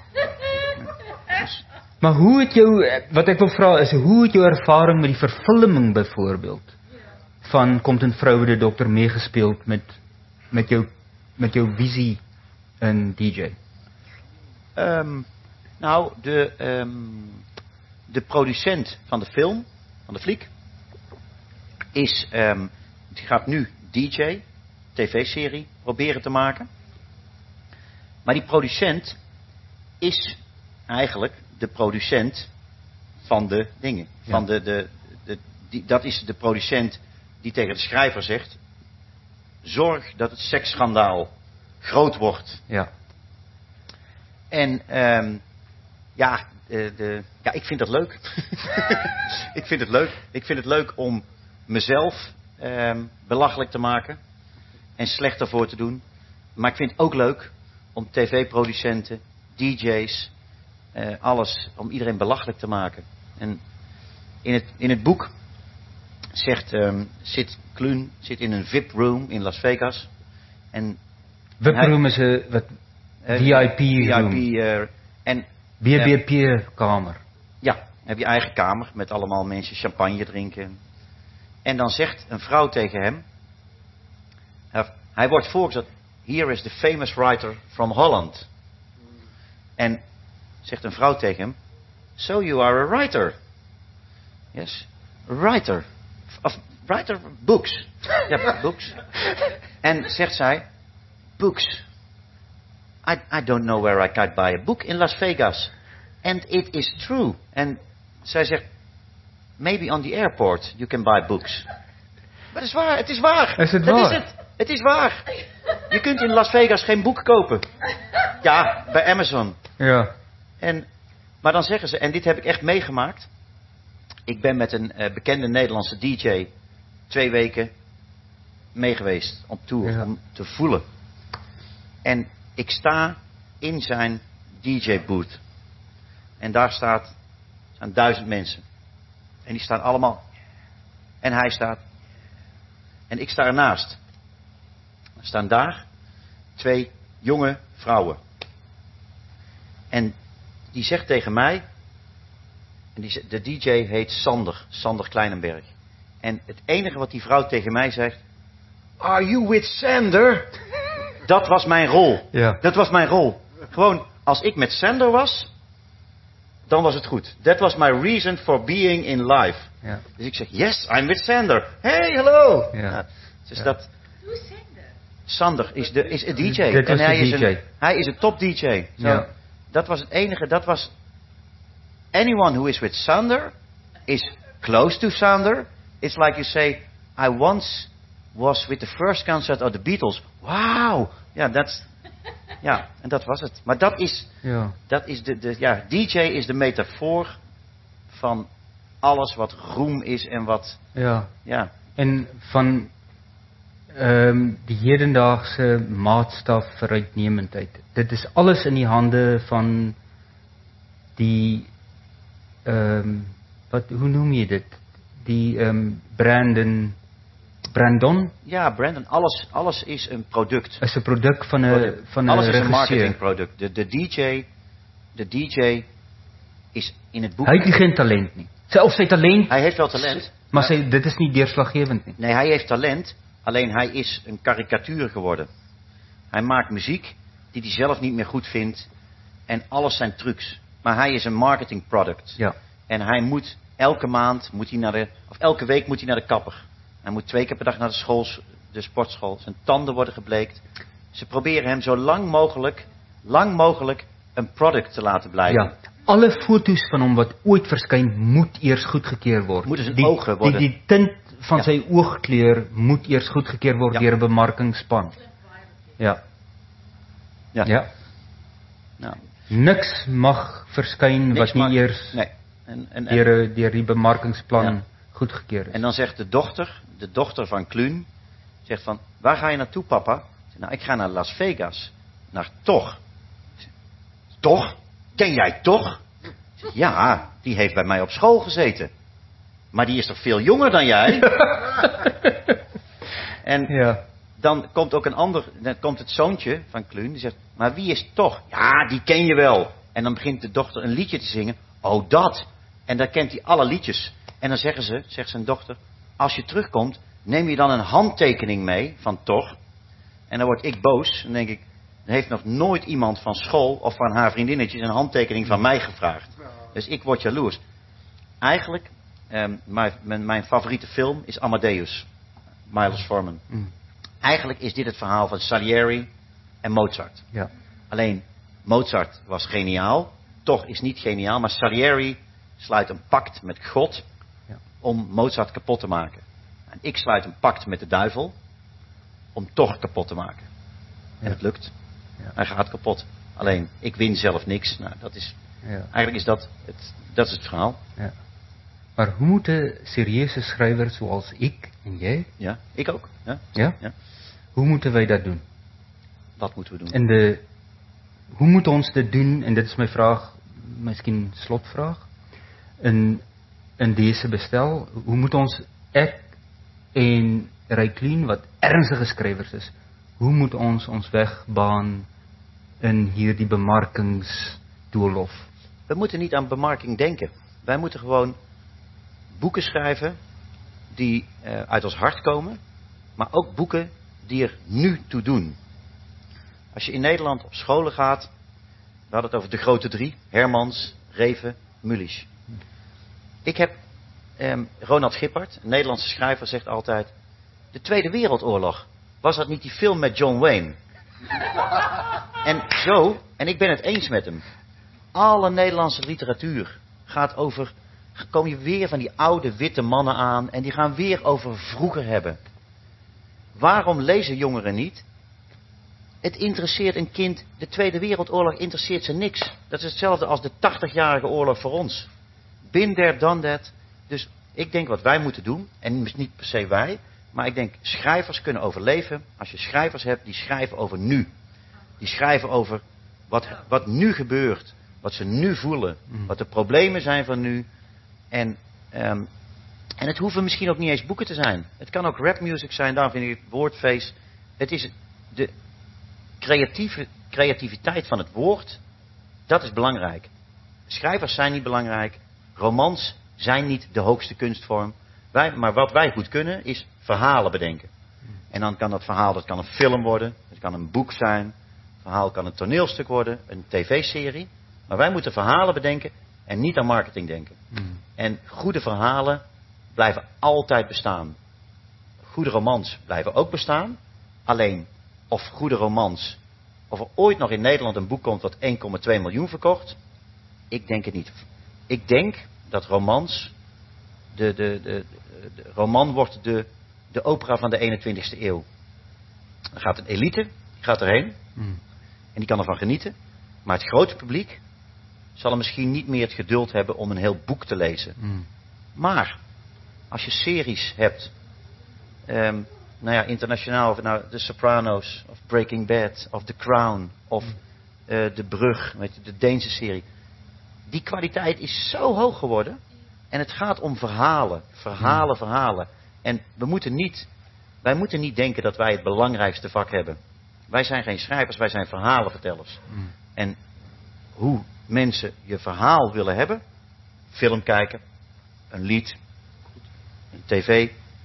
Dus. Maar hoe het jou, wat ek wil vra is, hoe het jou ervaring met die verfilming byvoorbeeld? van Komt een Vrouwde Dokter meegespeeld met, met, jou, met jouw visie in D J? Um, nou, de, um, de producent van de film, van de fliek, is, um, die gaat nu D J, tv-serie, proberen te maken. Maar die producent is eigenlijk de producent van de dingen. Ja. Van de, de, de, die, dat is de producent die tegen de schrijver zegt: zorg dat het seksschandaal groot wordt. Ja. En um, ja, de, de, ja, ik vind dat leuk. ik vind het leuk. Ik vind het leuk om mezelf um, belachelijk te maken en slechter voor te doen. Maar ik vind het ook leuk om tv-producenten, D J's, uh, alles, om iedereen belachelijk te maken. En in het, in het boek zegt, um, zit Clune zit in een V I P-room in Las Vegas. En V I P-room is een wat uh, V I P-room. V I P, uh, en B B P-kamer. Ja, heb je eigen kamer met allemaal mensen champagne drinken. En dan zegt een vrouw tegen hem, hij wordt voorgezet: here is the famous writer from Holland. En zegt een vrouw tegen hem: so you are a writer. Yes, a writer. Of writer books. Ja, books. En zegt zij: books. I, I don't know where I can buy a book in Las Vegas. And it is true. En zij zegt: maybe on the airport you can buy books. Maar het is waar, het is waar. Is het dat waar? is het. Het is waar. Je kunt in Las Vegas geen boek kopen. Ja, bij Amazon. Ja. En, maar dan zeggen ze, en dit heb ik echt meegemaakt. Ik ben met een uh, bekende Nederlandse D J twee weken meegeweest op tour, Ja. om te voelen. En ik sta in zijn D J-booth. En daar staat, staan duizend mensen. En die staan allemaal. En hij staat. En ik sta ernaast. Er staan daar twee jonge vrouwen. En die zegt tegen mij. En die, de D J heet Sander. Sander Kleinenberg. En het enige wat die vrouw tegen mij zegt: are you with Sander? Dat was mijn rol. Ja. Dat was mijn rol. Gewoon, als ik met Sander was, dan was het goed. That was my reason for being in life. Ja. Dus ik zeg: yes, I'm with Sander. Hey, hello. Ja. Nou, dus Ja. dat. Sander is, de, is een D J. Dit was en hij de is, D J. een, hij is een top D J. Zo, Ja. Dat was het enige. Dat was. Anyone who is with Sander is close to Sander. It's like you say: I once was with the first concert of the Beatles. Wow. Ja, dat. Ja, en dat was het. Maar dat is. Ja. Dat is de, de. Ja, D J is de metafoor van alles wat roem is en wat. Ja. Ja. En van ehm die hedendaagse maatstaf vir uitnemendheid. Dit is alles in die hande van die ehm wat hoe noem je dit? Die ehm Brandon Brandon Ja, Brandon, alles, alles is een product. is 'n produk van 'n van 'n Alles is een regisseur. marketingproduct. De, de D J, de D J is in het boek. Hy het geen talent nie. Sy of sy talent, Hij heeft wel talent. maar sy dit is nie deurslaggewend nie. Nee, hij heeft talent. Alleen hij is een karikatuur geworden. Hij maakt muziek die hij zelf niet meer goed vindt. En alles zijn trucs. Maar hij is een marketingproduct. Ja. En hij moet elke maand, moet hij naar de, of elke week moet hij naar de kapper. Hij moet twee keer per dag naar de school, de sportschool. Zijn tanden worden gebleekt. Ze proberen hem zo lang mogelijk, lang mogelijk een product te laten blijven. Ja. Alle foto's van hom wat ooit verskyn moet eers goedgekeur word. Moeten zijn die, ogen worden- Die, die tint van Ja. sy oogkleur moet eers goedgekeur word Ja. deur 'n bemarkingsspan. Ja. Ja. Ja. Nou, Niks mag verskyn niks wat nie mag- eers Nee. En, en, en, deur 'n- deur die bemarkingsplan Ja. goedgekeur is. en dan zegt de dochter, de dochter van Clune, zegt van: waar ga je naartoe, papa? Ik zeg: nou, ik ga naar Las Vegas. Naar Toch. Ik zeg: Toch? Ken jij Toch? Ik zeg: ja, die heeft bij mij op school gezeten. Maar die is toch veel jonger dan jij? En Ja. dan komt ook een ander, dan komt het zoontje van Clune, die zegt: maar wie is Toch? Ja, die ken je wel. En dan begint de dochter een liedje te zingen. Oh, dat. En dan kent hij alle liedjes. En dan zeggen ze, zegt zijn dochter: als je terugkomt, neem je dan een handtekening mee van Thor. En dan word ik boos. Dan denk ik, er heeft nog nooit iemand van school of van haar vriendinnetjes een handtekening van mij gevraagd. Dus ik word jaloers. Eigenlijk, um, mijn, mijn, mijn favoriete film is Amadeus. Milos Forman. Mm. Eigenlijk is dit het verhaal van Salieri en Mozart. Ja. Alleen, Mozart was geniaal. Thor is niet geniaal. Maar Salieri sluit een pact met God Ja. om Mozart kapot te maken. En ik sluit een pact met de duivel om Thor kapot te maken. En Ja. het lukt. Ja. Hij gaat kapot. Alleen, ik win zelf niks. Nou, dat is, Ja. eigenlijk is dat het, dat is het verhaal. Ja. Maar hoe moeten serieuze schrijvers zoals ik en jij, Ja, ik ook. Ja? ja? Ja. Hoe moeten wij dat doen? Wat moeten we doen? En de, hoe moet ons dit doen? En dit is mijn vraag, misschien slotvraag. In, in deze bestel, hoe moet ons, ek en Raiklien, wat ernstige schrijvers is, hoe moet ons ons weg baan in hierdie bemarkingsdoolhof? We moeten niet aan bemarking denken. Wij moeten gewoon boeken schrijven die uh, uit ons hart komen. Maar ook boeken die er nu toe doen. Als je in Nederland op scholen gaat. We hadden het over de grote drie. Hermans, Reven, Mulisch. Ik heb um, Ronald Gippard, een Nederlandse schrijver, zegt altijd. De Tweede Wereldoorlog. Was dat niet die film met John Wayne? En zo, en ik ben het eens met hem. Alle Nederlandse literatuur gaat over. Kom je weer van die oude witte mannen aan. En die gaan weer over vroeger hebben. Waarom lezen jongeren niet? Het interesseert een kind. De Tweede Wereldoorlog interesseert ze niks. Dat is hetzelfde als de tachtigjarige oorlog voor ons. Been there, done that. Dus ik denk wat wij moeten doen. En niet per se wij. Maar ik denk schrijvers kunnen overleven. Als je schrijvers hebt die schrijven over nu. Die schrijven over wat, wat nu gebeurt. Wat ze nu voelen. Wat de problemen zijn van nu. En, um, en het hoeven misschien ook niet eens boeken te zijn. Het kan ook rapmuziek zijn. Daarom vind ik het woordfeest. Het is de creatieve, creativiteit van het woord. Dat is belangrijk. Schrijvers zijn niet belangrijk. Romans zijn niet de hoogste kunstvorm. Wij, maar wat wij goed kunnen is verhalen bedenken. En dan kan dat verhaal, dat kan een film worden. Het kan een boek zijn. Het verhaal kan een toneelstuk worden. Een tv-serie. Maar wij moeten verhalen bedenken. En niet aan marketing denken. Mm. En goede verhalen blijven altijd bestaan. Goede romans blijven ook bestaan. Alleen, of goede romans, of er ooit nog in Nederland een boek komt wat één komma twee miljoen verkocht. Ik denk het niet. Ik denk dat romans, de, de, de, de roman wordt de, de opera van de eenentwintigste eeuw. Dan gaat een elite, die gaat erheen. Mm. En die kan ervan genieten. Maar het grote publiek zal er misschien niet meer het geduld hebben om een heel boek te lezen. Mm. Maar, als je series hebt, um, nou ja, internationaal, of nou The Sopranos, of Breaking Bad, of The Crown, of uh, De Brug, weet je, de Deense serie. Die kwaliteit is zo hoog geworden. En het gaat om verhalen, verhalen, verhalen. En we moeten niet, wij moeten niet denken dat wij het belangrijkste vak hebben. Wij zijn geen schrijvers, wij zijn verhalenvertellers. Mm. En hoe mensen je verhaal willen hebben, film kijken, een lied, een tv,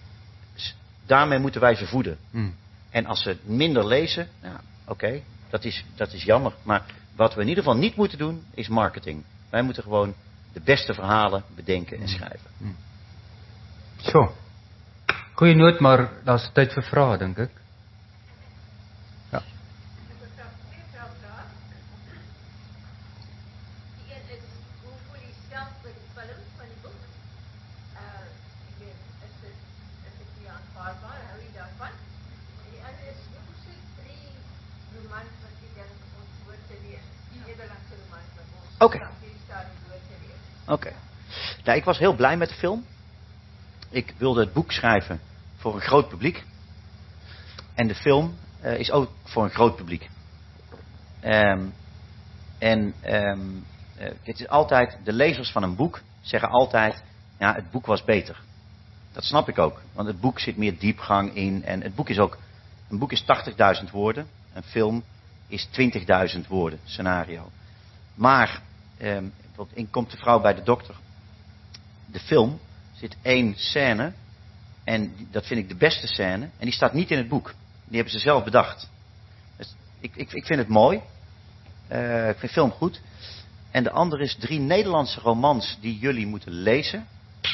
daarmee moeten wij ze voeden. Mm. En als ze minder lezen, ja, oké, okay, dat is, dat is jammer. Maar wat we in ieder geval niet moeten doen, is marketing. Wij moeten gewoon de beste verhalen bedenken en schrijven. Mm. Zo. Goeie noot, maar dat is tijd voor vragen, denk ik. Ja. Oké. Okay. Oké. Okay. Nou, ik was heel blij met de film. Ik wilde het boek schrijven voor een groot publiek. En de film uh, is ook voor een groot publiek. Um, en um, uh, het is altijd, de lezers van een boek zeggen altijd, ja, het boek was beter. Dat snap ik ook, want het boek zit meer diepgang in. En het boek is ook, een boek is tachtigduizend woorden. Een film is twintigduizend woorden, scenario. Maar, um, in komt de vrouw bij de dokter. De film zit één scène En dat vind ik de beste scène. En die staat niet in het boek. Die hebben ze zelf bedacht. Dus ik, ik, ik vind het mooi. Uh, ik vind de film goed. En de andere is drie Nederlandse romans die jullie moeten lezen.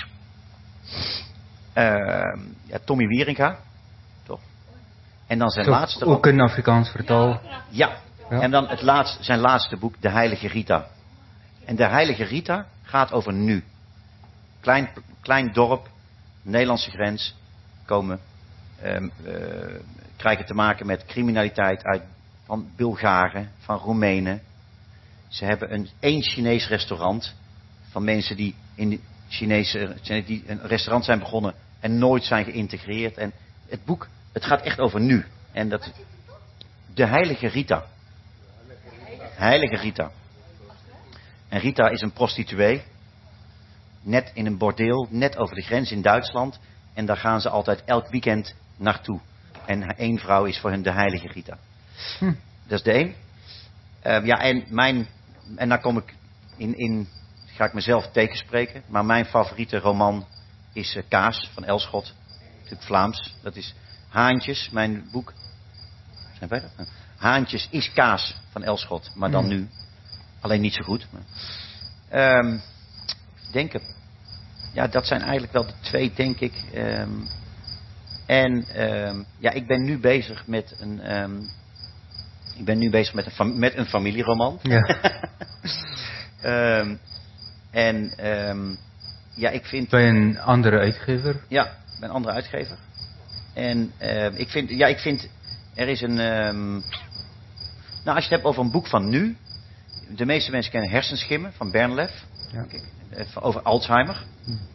Uh, ja, Tommy Wieringa. Toch? En dan zijn Zo, laatste... ook een Afrikaans vertaal. Ja. Ja. En dan het laatste, zijn laatste boek, De Heilige Rita. En De Heilige Rita gaat over nu. Klein, klein dorp, Nederlandse grens, komen, um, uh, krijgen te maken met criminaliteit uit, van Bulgaren, van Roemenen. Ze hebben een één Chinees restaurant van mensen die in Chinese, die een restaurant zijn begonnen en nooit zijn geïntegreerd. En het boek, het gaat echt over nu. En dat, De Heilige Rita. Heilige Rita. En Rita is een prostituee. Net in een bordeel, net over de grens in Duitsland. En daar gaan ze altijd elk weekend naartoe. En één vrouw is voor hen de Heilige Rita. Hm. Dat is de één. Uh, ja, en mijn... En dan kom ik in... in ga ik mezelf tegenspreken. Maar mijn favoriete roman is uh, Kaas van Elschot. Natuurlijk Vlaams. Dat is Haantjes, mijn boek. Zijn wij dat? Haantjes is Kaas van Elschot. Maar dan hm. nu. Alleen niet zo goed. Maar, um, denken. Ja, dat zijn eigenlijk wel de twee, denk ik. Um, en um, ja, ik ben nu bezig met een... Um, ik ben nu bezig met een, fam- met een familieroman. Ja. um, en um, ja, ik vind... Bij een andere uitgever? Ja, bij een andere uitgever. En uh, ik vind... Ja, ik vind... Er is een... Um, nou, als je het hebt over een boek van nu... De meeste mensen kennen Hersenschimmen van Bernlef. Ja. Over Alzheimer.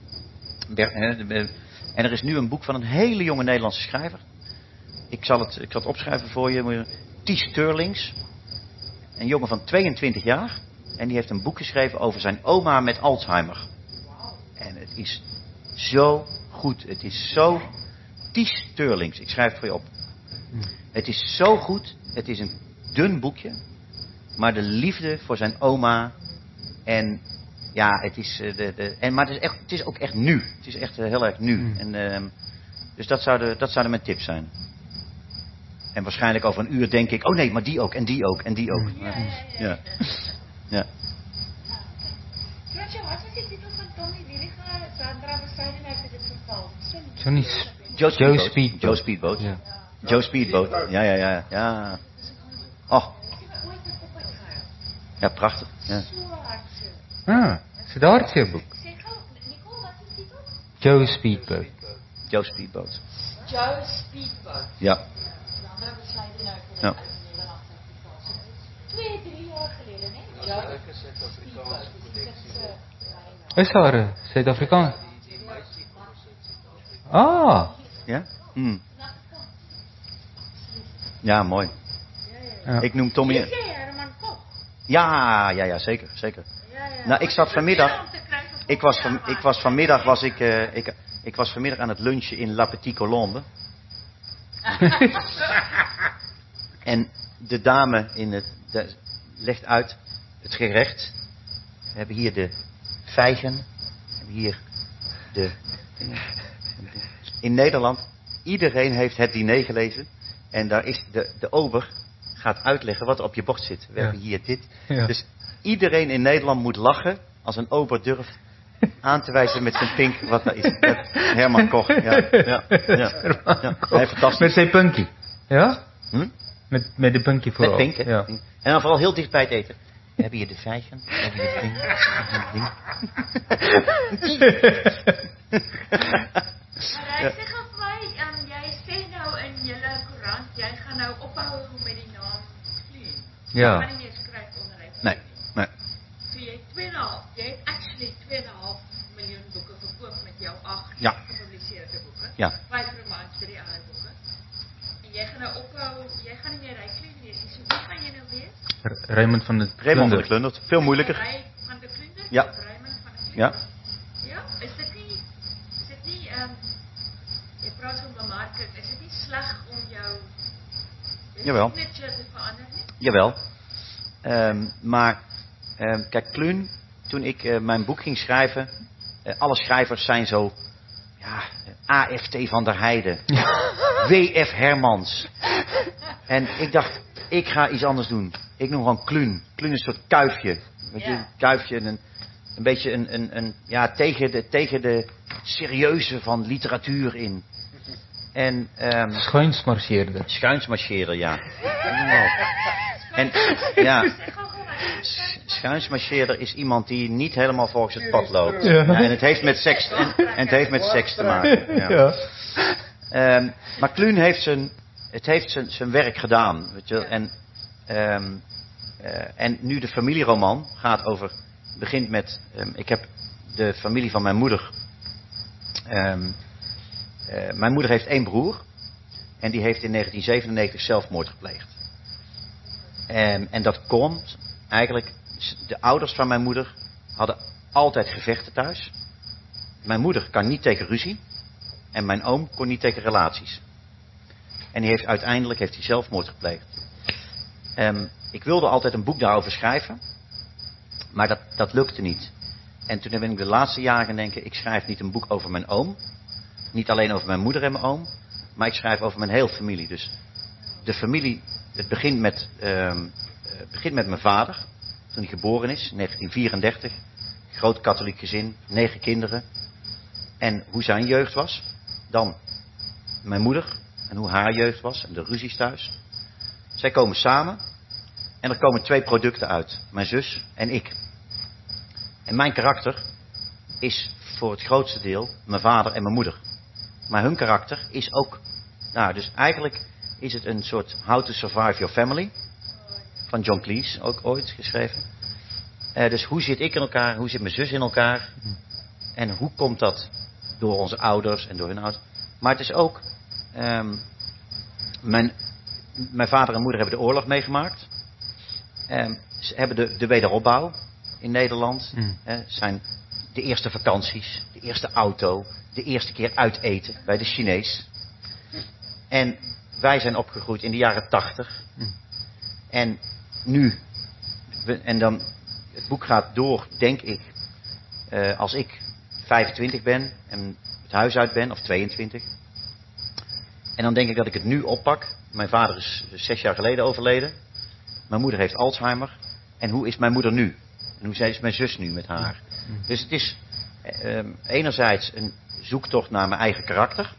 En er is nu een boek van een hele jonge Nederlandse schrijver. Ik zal het, ik zal het opschrijven voor je. Ties Teurlings. Een jongen van tweeëntwintig jaar. En die heeft een boek geschreven over zijn oma met Alzheimer. En het is zo goed. Het is zo... Ties Teurlings. Ik schrijf het voor je op. Het is zo goed. Het is een dun boekje. Maar de liefde voor zijn oma. En ja, het is... Uh, de, de, en, maar het is, echt, het is ook echt nu. Het is echt uh, heel erg nu. Mm. En, uh, dus dat zouden, dat zouden mijn tips zijn. En waarschijnlijk over een uur denk ik... Oh nee, maar die ook. En die ook. En die ook. Mm. Ja, ja, ja. ja. ja. Frans, wat was die titel van Tommy Wieringa? Sandra Bezuidenheid met het verval. Johnny Joe Speedboat. Joe Speedboat. Joe Speedboat. Ja. Joe Speedboat. Ja, ja, ja. ja. Oh. Ja, prachtig. Ja. Ah, so daar is jou boek. Joe Speedboat. Joe Speedboat. Joe Speedboat. Ja. Ja. Twee, drie jaar geleden, hè? Joe Speedboat. Is daar een Zuid-Afrikaans? Ah. Ja? Hmm. Ja, mooi. Ja. Ik noem Tommy... Is jij Herman Koch? Ja, ja, ja, zeker, zeker. Ja, ja. Nou, ik zat vanmiddag... Ik was, van, ik was vanmiddag was ik, uh, ik, ik was vanmiddag aan het lunchen in La Petite Colombe. En de dame in het, de, legt uit het gerecht. We hebben hier de vijgen. We hebben hier de... In Nederland, iedereen heeft het diner gelezen. En daar is de, de ober gaat uitleggen wat er op je bord zit. We ja. hebben hier dit. Ja. Dus iedereen in Nederland moet lachen als een ober durft aan te wijzen met zijn pink wat daar is. Met Herman Koch. Ja, ja, ja, ja. Nee, fantastisch. Met zijn punky. Ja? Hm? Met, met de punky vooral. Met pink, hè? Ja. En dan vooral heel dicht bij het eten. We hebben hier de vijgen. We hebben hier het ding. Maar hy sê gou vir my, um, jy sê nou in julle koerant, jy gaan nou ophou met die naam Kluun. Ja. Jy gaan nie meer skryf onder hy. Nee, nee. So jy het twee en 'n half, jy het actually twee en 'n half miljoen boeke verkoop met jou agt ja. gepubliseerde boeke. Ja. Vyf romans, drie ander boeke. En jy gaan nou ophou, jy gaan nie meer hy Kluun wees nie. So wie gaan jy nou wees? R- Raymond van de Raymond van de Klundert. Veel moeilijker. Ray van de Klundert? Ja. Of Raymond van de Klundert? Ja. Ja, is dit nie, is dit nie, um, jy praat van bemarking, is dit nie sleg om jou Jawel. signature te verander nie? Jawel. Um, maar, um, kijk, Kluun, toen ik uh, mijn boek ging schrijven, uh, alle schrijvers zijn zo, ja, A F T van der Heijden. W F Hermans. En ik dacht, ik ga iets anders doen. Ik noem gewoon Kluun. Kluun is een soort kuifje. Weet je, Ja. een kuifje, een, een beetje een, een, een ja, tegen de, tegen de serieuze van literatuur in. En, um, Schuinsmarcheerder. schuinsmarcheren, ja. En, ja, s- schuinsmarcheerder is iemand die niet helemaal volgens het pad loopt. Ja. Ja, en het heeft met seks, en, en het heeft met seks te maken. Ja. Ja. Um, maar Kluun heeft zijn, het heeft zijn, zijn werk gedaan. Weet je? En, um, uh, en nu de familieroman gaat over, begint met, um, ik heb de familie van mijn moeder. Um, uh, mijn moeder heeft één broer. En die heeft in negentien zevenennegentig zelfmoord gepleegd. Um, en dat komt eigenlijk, de ouders van mijn moeder hadden altijd gevechten thuis. Mijn moeder kan niet tegen ruzie. En mijn oom kon niet tegen relaties. En die heeft, uiteindelijk heeft hij zelfmoord gepleegd. Um, ik wilde altijd een boek daarover schrijven. Maar dat, dat lukte niet. En toen ben ik de laatste jaren gaan denken, ik schrijf niet een boek over mijn oom. Niet alleen over mijn moeder en mijn oom. Maar ik schrijf over mijn hele familie. Dus de familie, het begint met, um, het begint met mijn vader. Toen hij geboren is, negentien vierendertig. Groot katholiek gezin, negen kinderen. En hoe zijn jeugd was. Dan mijn moeder en hoe haar jeugd was en de ruzies thuis. Zij komen samen en er komen twee producten uit. Mijn zus en ik. En mijn karakter is voor het grootste deel mijn vader en mijn moeder. Maar hun karakter is ook... Nou, dus eigenlijk is het een soort How to Survive Your Family. Van John Cleese, ook ooit geschreven. Uh, dus hoe zit ik in elkaar, hoe zit mijn zus in elkaar? En hoe komt dat door onze ouders en door hun ouders? Maar het is ook... Um, mijn, mijn vader en moeder hebben de oorlog meegemaakt. Um, ze hebben de, de wederopbouw in Nederland. Mm. Hè, zijn de eerste vakanties, de eerste auto, de eerste keer uiteten bij de Chinees. En wij zijn opgegroeid in de jaren tachtig. Mm. En nu, we, en dan, het boek gaat door, denk ik, uh, als ik vijfentwintig ben en het huis uit ben, of tweeëntwintig. En dan denk ik dat ik het nu oppak. Mijn vader is zes jaar geleden overleden. Mijn moeder heeft Alzheimer. En hoe is mijn moeder nu? En hoe is mijn zus nu met haar? Dus het is eh, enerzijds een zoektocht naar mijn eigen karakter.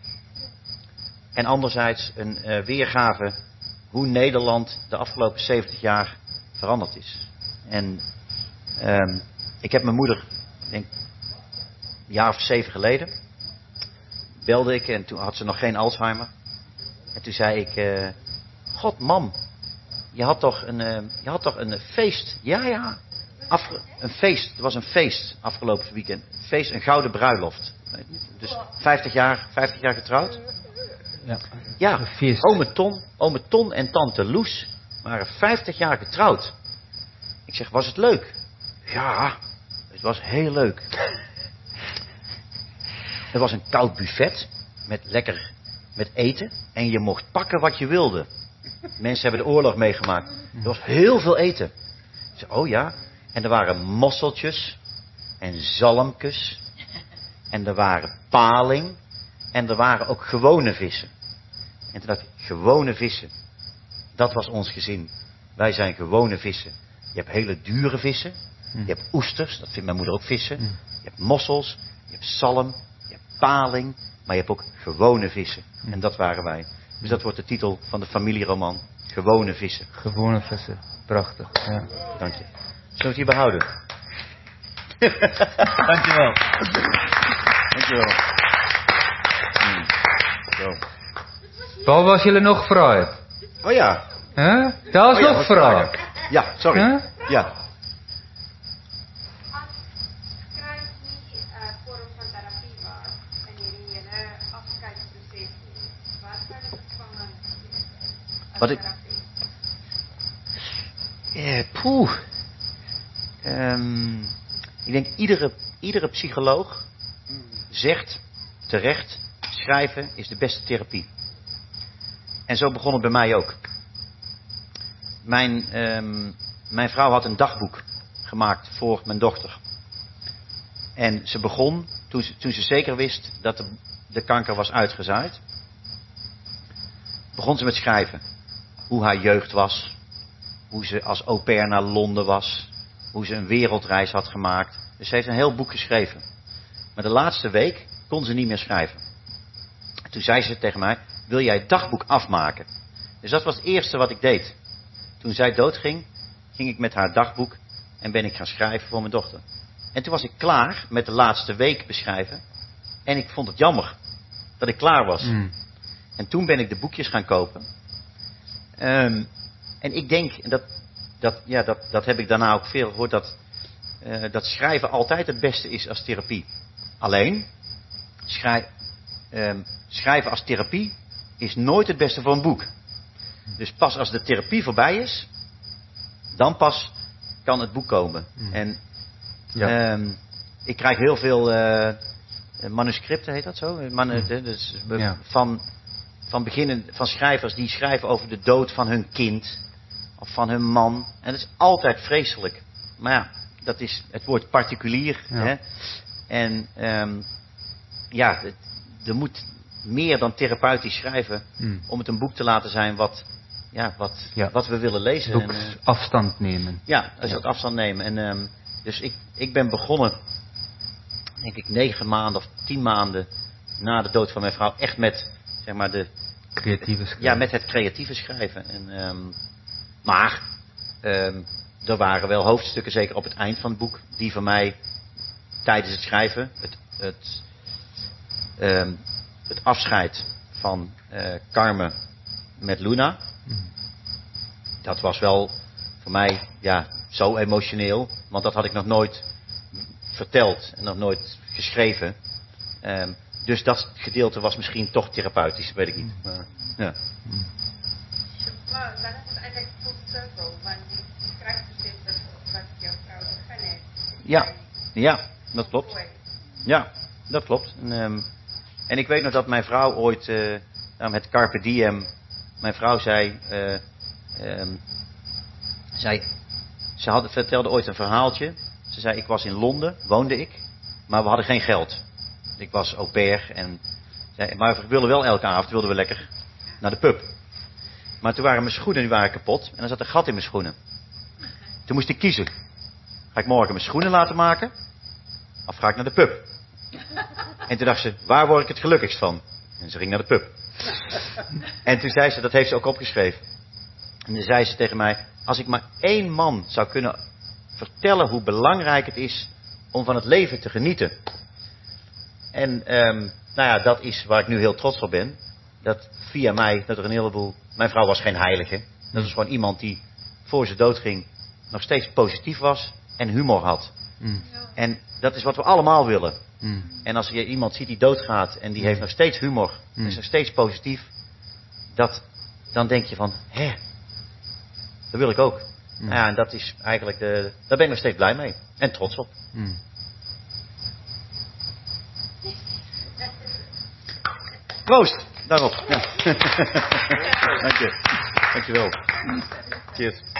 En anderzijds een eh, weergave hoe Nederland de afgelopen zeventig jaar veranderd is. En eh, ik heb mijn moeder, denk een jaar of zeven geleden, belde ik en toen had ze nog geen Alzheimer. En toen zei ik, uh, God mam, je had toch een, uh, je had toch een feest. Ja, ja, Afge- een feest. Het was een feest afgelopen weekend. Een feest, een gouden bruiloft. Dus vijftig jaar, vijftig jaar getrouwd. Ja. Ja, Een feest. ome Ton, ome Ton en tante Loes waren vijftig jaar getrouwd. Ik zeg, was het leuk? Ja, het was heel leuk. Er was een koud buffet met lekker met eten en je mocht pakken wat je wilde. Mensen hebben de oorlog meegemaakt. Er was heel veel eten. Ik zei, oh ja. En er waren mosseltjes en zalmkes en er waren paling en er waren ook gewone vissen. En toen dacht ik, gewone vissen. Dat was ons gezin. Wij zijn gewone vissen. Je hebt hele dure vissen. Je hebt oesters, dat vindt mijn moeder ook vissen. Je hebt mossels, je hebt zalm, je hebt paling, maar je hebt ook gewone vissen. En dat waren wij. Dus dat wordt de titel van de familieroman. Gewone vissen. Gewone vissen. Prachtig. Ja. Dank je. Zullen we het hier behouden? Dankjewel. Dankjewel. Hmm. Zo. Waar was jullie nog vragen? Oh ja. Huh? Daar is Oh ja, nog wat vraag. vragen. Ja, sorry. Huh? Ja. As skryf nie 'n uh, vorm van terapie was in hierdie hele afskeidsproses nie, wat sou die vervanging wees as Wat ik- terapie? Eh, poeh. Um, ik denk iedere, iedere psycholoog zegt terecht, schrijven is de beste therapie. En zo begon het bij mij ook. Mijn, um, mijn vrouw had een dagboek gemaakt voor mijn dochter. En ze begon, toen ze, toen ze zeker wist dat de, de kanker was uitgezaaid, begon ze met schrijven. Hoe haar jeugd was, hoe ze als au pair naar Londen was, hoe ze een wereldreis had gemaakt. Dus ze heeft een heel boek geschreven. Maar de laatste week kon ze niet meer schrijven. Toen zei ze tegen mij, wil jij het dagboek afmaken? Dus dat was het eerste wat ik deed. Toen zij doodging, ging ik met haar dagboek en ben ik gaan schrijven voor mijn dochter. En toen was ik klaar met de laatste week beschrijven. En ik vond het jammer dat ik klaar was. Mm. En toen ben ik de boekjes gaan kopen. Um, en ik denk, en dat, dat, ja, dat, dat heb ik daarna ook veel gehoord, dat, uh, dat schrijven altijd het beste is als therapie. Alleen, schrij, um, schrijven als therapie is nooit het beste voor een boek. Dus pas als de therapie voorbij is, dan pas kan het boek komen. Mm. En Ja. um, ik krijg heel veel uh, manuscripten, heet dat zo? Man, Mm. dus, Ja. van, van, beginnen, van schrijvers die schrijven over de dood van hun kind. Of van hun man. En dat is altijd vreselijk. Maar ja, dat is het woord particulier. Ja. Hè? En um, ja, het, er moet meer dan therapeutisch schrijven Mm. om het een boek te laten zijn wat, ja, wat, Ja. wat we willen lezen. Ook En, uh, afstand nemen. ja, dus Ja. dat afstand nemen. En, um, dus ik, ik ben begonnen, denk ik, negen maanden of tien maanden na de dood van mijn vrouw, echt met, zeg maar, de, Creatieve schrijven. ja, met het creatieve schrijven. En, um, maar um, er waren wel hoofdstukken, zeker op het eind van het boek, die voor mij tijdens het schrijven, het, het, um, het afscheid van uh, Carmen met Luna, Mm. dat was wel voor mij ja, zo emotioneel, want dat had ik nog nooit verteld en nog nooit geschreven. Um, dus dat gedeelte was misschien toch therapeutisch, weet ik niet. Maar, ja. Maar dan is het eigenlijk full circle, want die schrijfproces wat, wat jouw vrouw begonnen heeft. Ja, ja, dat klopt. Ja, dat klopt. En, um, en ik weet nog dat mijn vrouw ooit, uh, nou, met Carpe Diem, mijn vrouw zei, uh, um, zei ze had, vertelde ooit een verhaaltje. Ze zei, ik was in Londen, woonde ik, maar we hadden geen geld. Ik was au pair, en, zei, maar we wilden wel elke avond, wilden we lekker naar de pub. Maar toen waren mijn schoenen die waren kapot en er zat een gat in mijn schoenen. Toen moest ik kiezen. Ga ik morgen mijn schoenen laten maken of ga ik naar de pub? En toen dacht ze, waar word ik het gelukkigst van? En ze ging naar de pub. En toen zei ze, dat heeft ze ook opgeschreven. En toen zei ze tegen mij, als ik maar één man zou kunnen vertellen hoe belangrijk het is om van het leven te genieten. En um, nou ja, dat is waar ik nu heel trots op ben. Dat via mij, dat er een heleboel... Mijn vrouw was geen heilige. Dat was gewoon iemand die voor ze doodging nog steeds positief was en humor had. Mm. En dat is wat we allemaal willen. Mm. En als je iemand ziet die doodgaat en die heeft nog steeds humor, Mm. is nog steeds positief, dat, dan denk je van, hè, dat wil ik ook. Mm. Ja, en dat is eigenlijk de, daar ben ik nog steeds blij mee en trots op. Mm. Proost, daarop. Ja. Dank je. Dank je wel. Cheers.